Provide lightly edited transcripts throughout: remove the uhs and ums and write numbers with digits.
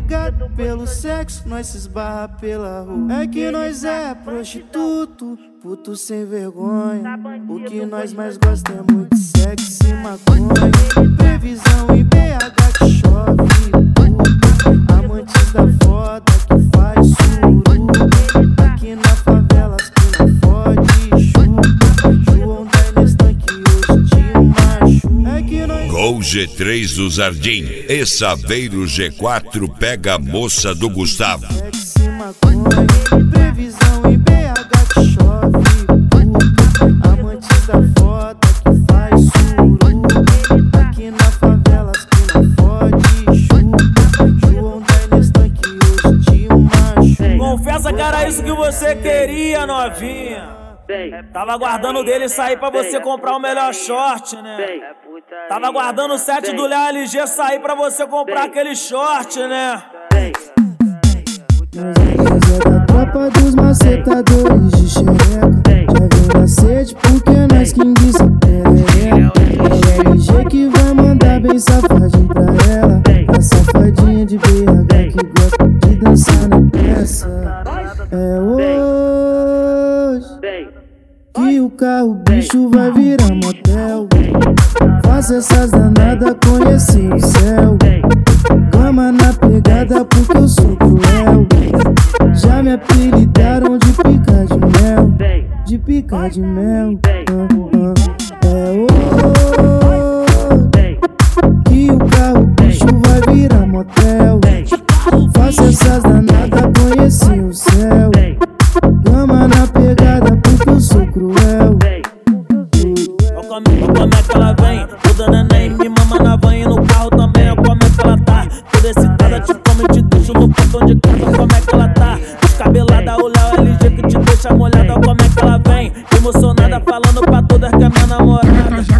ligado, pelo sexo nós se esbarra pela rua. É que nós é prostituto, puto sem vergonha. O que nós mais gosta é muito sexo e maconha. Previsão em BH que chove puto, amantes da foda que faz suruba. Aqui na favela as que não fode chupa. João da Nestan que hoje te machuca. É que nós Gol G3 do Zardim e Saveiro G4 pega a moça do Gustavo. sexo e maconha. Previsão em BH que chove puto, amantes da foda que faz suruba. Aqui na favela as que não fode chupa. João da Nestan que hoje te machuca. Confessa que era isso que você queria, novinha. Tava aguardando dele sair pra você comprar o melhor short, né? Tava aguardando o set do Léo LG sair pra você comprar aquele short, né? Nós é da tropa dos macetadores de xereca. Já veio na sede porque nós quem disse é o LG que vai mandar bem safadinho pra ela. A safadinha de BH que gosta de dançar na peça. É hoje que o carro bicho vai virar motel. Faça essas danadas conhecer o céu. Cama na pegada porque eu sou cruel. Já me apelidaram de pica de mel. De pica de mel. É hoje que o carro bicho vai virar motel. Faça essas danadas conhecer o céu. Cama na pegada porque eu sou cruel. Como é que ela vem? Toda neném me mama na van e no carro também. Como é que ela tá? Toda excitada, te come e te deixo no portão de casa. Como é que ela tá? Descabelada, o Léo LG que te deixa molhada. Como é que ela vem? Emocionada, falando pra todas que é minha namorada.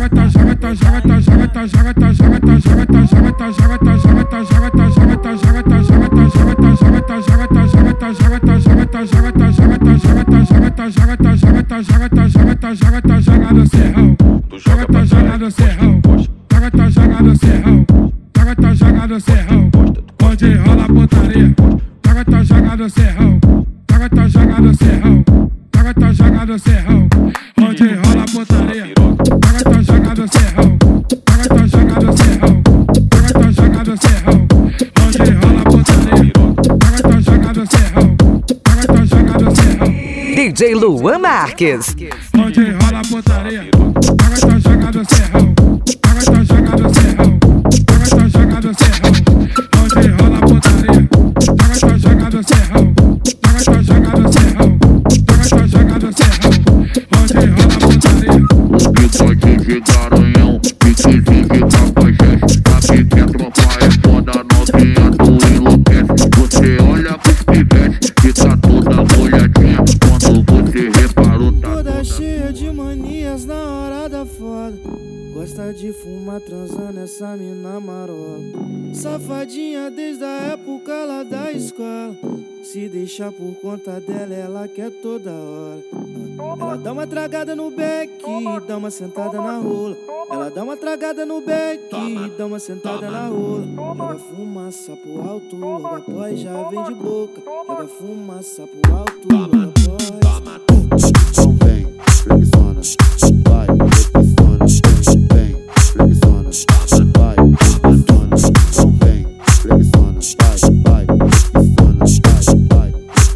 Onde rola putaria, tá jogado serrão, tá jogado serrão, tá jogado serrão. Onde rola putaria, tá jogado serrão, tá jogado serrão, tá jogado serrão. Onde rola putaria, tá jogado serrão, tá jogado serrão. DJ Luan Marques. Onde rola putaria, tá jogado serrão, tá jogado serrão, tá jogado serrão. Onde rola putaria, tá jogado serrão, tá jogado serrão, tá jogado serrão. Onde rola putaria. O bigode de garanhão, pique de cafajeste. Sabe que a tropa é foda, novinha do enlouquece. Você olha pros pivetes, fica toda molhadinha. Quando você reparou, tá Toda cheia de manias na hora da foda. Gosta de fumar transando essa mina marola. Safadinha desde a época lá da escola. Se deixar por conta dela, ela quer toda hora. Ela dá uma tragada no beck, dá uma sentada na rola. Ela dá uma tragada no beck, dá uma sentada na rola. Joga fumaça pro alto, logo após já vem de boca. Joga fumaça pro alto, logo após. Então vem, preguiçona, vai, preguiçona, vem, preguiçona, vai, preguiçona, então vem, preguiçona, vai, preguiçona, vai,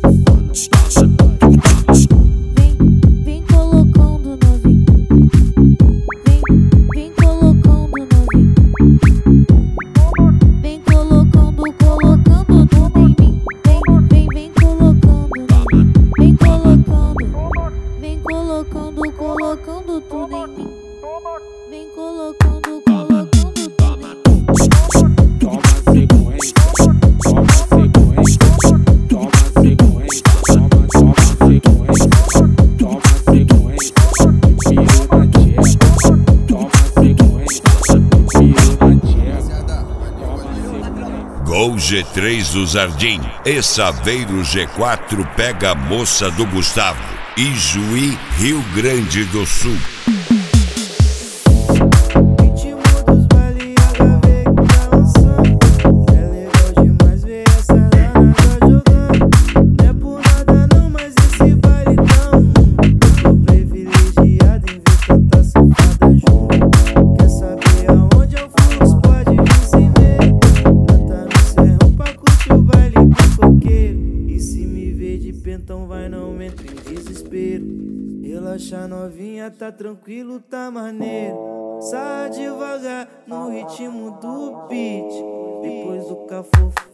preguiçona. Vem colocando novinho. Vem colocando novinho. Vem colocando tudo em mim. Vem colocando novinho. Vem colocando tudo em mim. Vem colocando tudo em mim. Toma sequência, toma sequência, toma sequência, toma sequência, toma sequência, tiro na tcheca, toma sequência, tiro na tcheca, toma sequência. Gol G3 do Zardim e Saveiro G4 pega a moça do Gustavo. Ijuí, Rio Grande do Sul. Ritmo dos baile, HV que tá lançando. É legal demais ver essa Relaxa novinha, tá tranquilo, tá maneiro. Sai devagar no ritmo do beat. Depois do cafofo